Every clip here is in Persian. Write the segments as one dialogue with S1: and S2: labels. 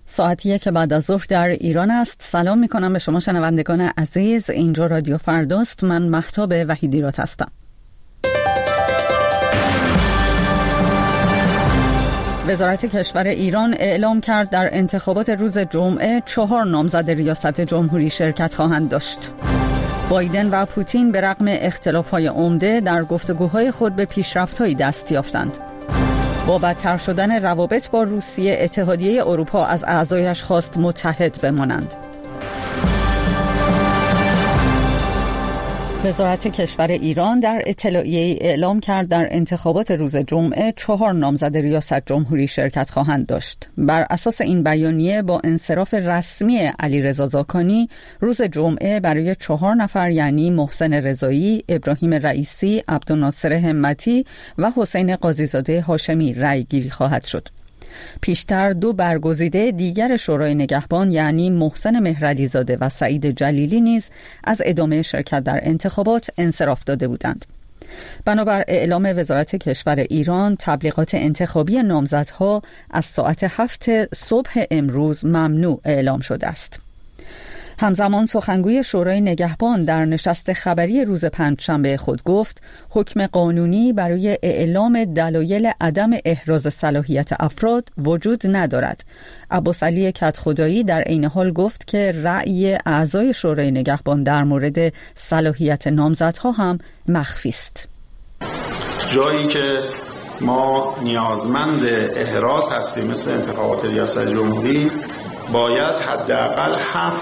S1: ساعتیه که بعد از ظهر در ایران است. سلام میکنم به شما شنوندگان عزیز. اینجا رادیو فرداست. من مهتاب وحیدیرات هستم. وزارت کشور ایران اعلام کرد در انتخابات روز جمعه 4 نامزد ریاست جمهوری شرکت خواهند داشت. بایدن و پوتین به رغم اختلاف‌های عمده در گفتگوهای خود به پیشرفت‌هایی دست یافتند. با بدتر شدن روابط با روسیه، اتحادیه اروپا از اعضایش خواست متحد بمانند. وزارت کشور ایران در اطلاعیه‌ای اعلام کرد در انتخابات روز جمعه 4 نامزد ریاست جمهوری شرکت خواهند داشت. بر اساس این بیانیه با انصراف رسمی علیرضا زاکانی روز جمعه برای 4 نفر یعنی محسن رضایی، ابراهیم رئیسی، عبدالناصر همتی و حسین قاضیزاده هاشمی رأی گیری خواهد شد. پیشتر 2 برگزیده دیگر شورای نگهبان یعنی محسن مهرعلیزاده و سعید جلیلی نیز از ادامه شرکت در انتخابات انصراف داده بودند. بنابر اعلام وزارت کشور ایران، تبلیغات انتخابی نامزدها از ساعت 7 صبح امروز ممنوع اعلام شده است. همزمان سخنگوی شورای نگهبان در نشست خبری روز پنجشنبه خود گفت حکم قانونی برای اعلام دلایل عدم احراز صلاحیت افراد وجود ندارد. عباسعلی کدخدایی در عین حال گفت که رأی اعضای شورای نگهبان در مورد صلاحیت نامزدها هم مخفی است.
S2: جایی که ما نیازمند احراز هستیم مثل انتخابات ریاست جمهوری، باید حداقل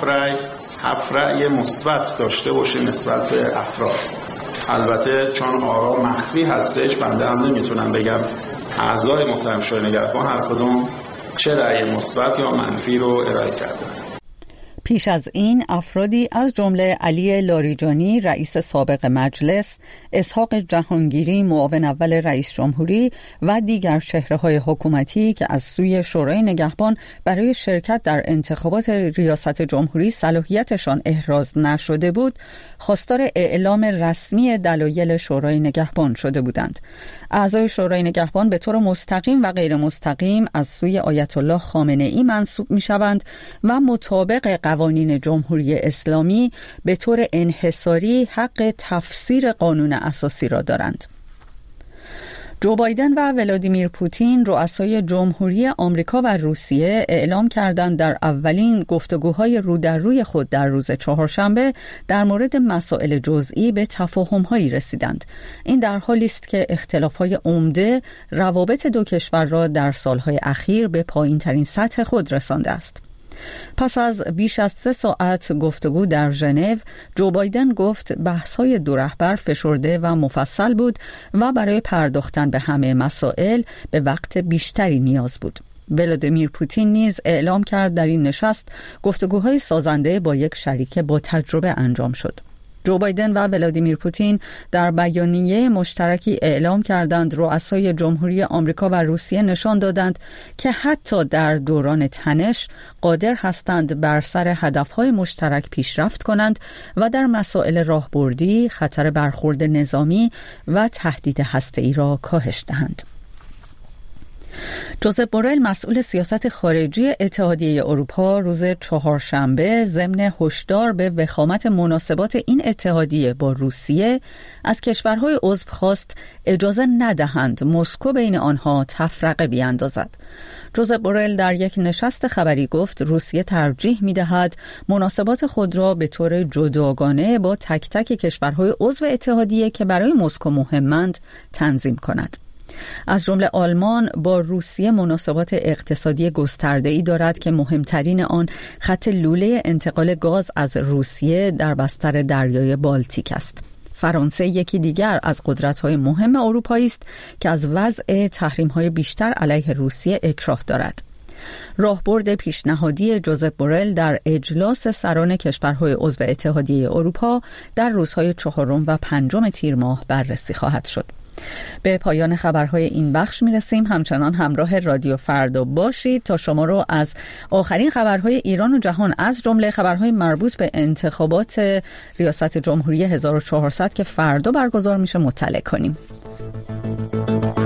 S2: 7 رأی مثبت داشته باشیم نسبت به افراد. البته چون آرا مخفی هستش، بنده هم نمیتونم بگم اعضای محترم شورای نگهبان هر کدوم چه رأی مثبت یا منفی رو ارائه کردن.
S1: پیش از این افرادی از جمله علی لاریجانی رئیس سابق مجلس، اسحاق جهانگیری معاون اول رئیس جمهوری و دیگر چهره‌های حکومتی که از سوی شورای نگهبان برای شرکت در انتخابات ریاست جمهوری صلاحیتشان احراز نشده بود، خواستار اعلام رسمی دلایل شورای نگهبان شده بودند. اعضای شورای نگهبان به طور مستقیم و غیر مستقیم از سوی آیت الله خامنه‌ای منصوب می‌شوند و مطابق قوانین جمهوری اسلامی به طور انحصاری حق تفسیر قانون اساسی را دارند. جو بایدن و ولادیمیر پوتین رؤسای جمهوری آمریکا و روسیه اعلام کردند در اولین گفتگوهای رو در روی خود در روز چهارشنبه در مورد مسائل جزئی به تفاهم‌هایی رسیدند. این در حالی است که اختلاف‌های عمده روابط دو کشور را در سالهای اخیر به پایین‌ترین سطح خود رسانده است. پس از بیش از 3 ساعت گفتگو در ژنو، جو بایدن گفت بحث‌های دو رهبر فشرده و مفصل بود و برای پرداختن به همه مسائل به وقت بیشتری نیاز بود. ولادیمیر پوتین نیز اعلام کرد در این نشست گفتگوهای سازنده با یک شریک با تجربه انجام شد. جو بایدن و ولادیمیر پوتین در بیانیه مشترکی اعلام کردند رؤسای جمهوری آمریکا و روسیه نشان دادند که حتی در دوران تنش قادر هستند بر سر هدفهای مشترک پیشرفت کنند و در مسائل راهبردی، خطر برخورد نظامی و تهدید هسته‌ای را کاهش دهند. جوزپ بورل مسئول سیاست خارجی اتحادیه اروپا روز چهارشنبه ضمن هشدار به وخامت مناسبات این اتحادیه با روسیه از کشورهای عضو خواست اجازه ندهند مسکو بین آنها تفرقه بیاندازد. جوزپ بورل در یک نشست خبری گفت روسیه ترجیح می‌دهد مناسبات خود را به طور جداگانه با تک تک کشورهای عضو اتحادیه که برای مسکو مهمند تنظیم کند. از جمله آلمان با روسیه مناسبات اقتصادی گسترده‌ای دارد که مهمترین آن خط لوله انتقال گاز از روسیه در بستر دریای بالتیک است. فرانسه یکی دیگر از قدرت‌های مهم اروپایی است که از وضع تحریم‌های بیشتر علیه روسیه اکراه دارد. راهبرد پیشنهادی جوزپ بورل در اجلاس سران کشورهای عضو اتحادیه اروپا در روزهای 4 و 5 تیر ماه بررسی خواهد شد. به پایان خبرهای این بخش میرسیم. همچنان همراه رادیو فردا باشید تا شما رو از آخرین خبرهای ایران و جهان از جمله خبرهای مربوط به انتخابات ریاست جمهوری 1400 که فردا برگزار میشه مطلع کنیم.